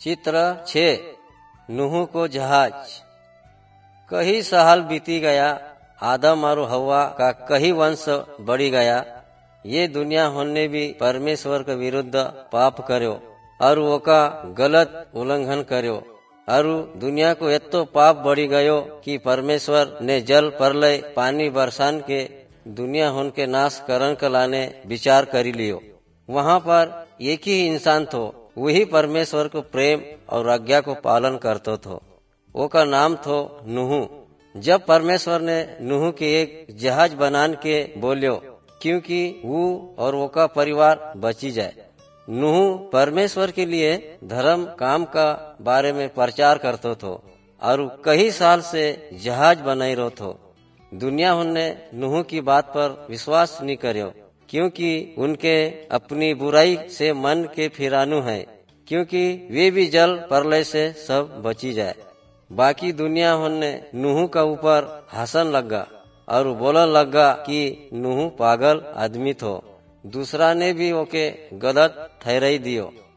चित्र 6 नूह को जहाज। कई साल बीती गया, आदम और हवा का कई वंश बढ़ी गया। ये दुनिया होने भी परमेश्वर के विरुद्ध पाप करो और वो का गलत उल्लंघन करो और दुनिया को इतो पाप बढ़ी गयो कि परमेश्वर ने जल प्रलय पानी बरसान के दुनिया होन के नाश करन के लाने विचार करी लियो। वहाँ पर एक ही इंसान थो, वही परमेश्वर को प्रेम और आज्ञा को पालन करतो थो। वो का नाम थो नूह। जब परमेश्वर ने नूह के एक जहाज बनान के बोलियो क्योंकि वो और वो का परिवार बची जाए। नूह परमेश्वर के लिए धर्म काम का बारे में प्रचार करतो थो और कई साल से जहाज बनाई रो थो। दुनिया उनने नूह की बात पर विश्वास नहीं करो क्योंकि उनके अपनी बुराई से मन के फिरानु है, क्योंकि वे भी जल प्रलय से सब बची जाए। बाकी दुनिया उनने नूह का ऊपर हंसन लगा और बोलन लगा कि नूह पागल आदमी थो। दूसरा ने भी ओके गलत ठहराई दियो।